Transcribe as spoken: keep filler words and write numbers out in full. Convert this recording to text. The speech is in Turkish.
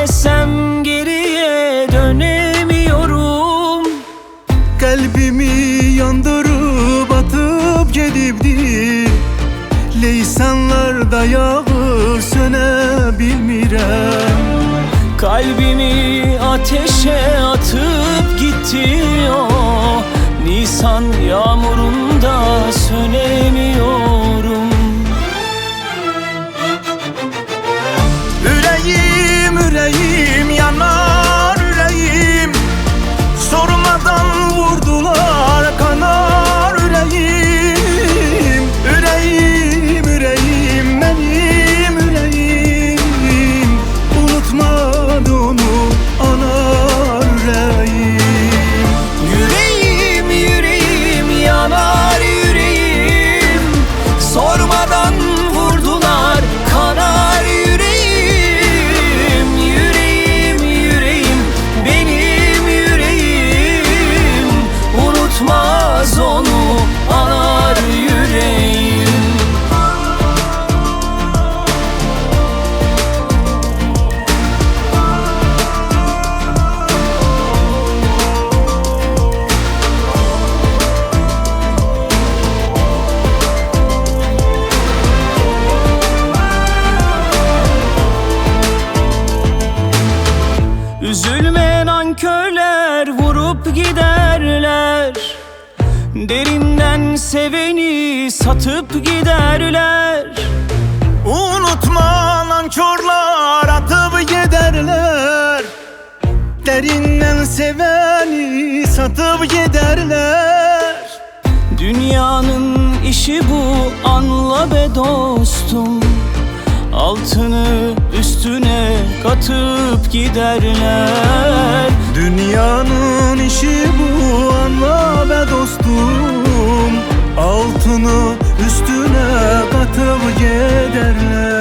desem geriye dönemiyorum. Kalbimi yandırıp atıp gidibdi. Leysanlarda yağır sönebilmirəm. Kalbimi ateşe atıp gitti o Nisan yağmurunda sönemiyorum. Yüreğim, yüreğim yanar yüreğim. Sormadan vurdular kanar yüreğim. Yüreğim, yüreğim benim yüreğim. Unutmadı onu anar yüreğim. Yüreğim, yüreğim yanar yüreğim. Sormadan vurdular kanar yüreğim. Yüreğim, yüreğim benim yüreğim. Unutmaz onu anar yüreğim. Üzülme nankörler vurup giderler. Derinden seveni satıp giderler. Unutma nankörler atıp giderler. Derinden seveni satıp giderler. Dünyanın işi bu, anla be dostum. Altını üstüne katıp giderler. Dünyanın işi bu, anla be dostum. Altını üstüne katıp giderler.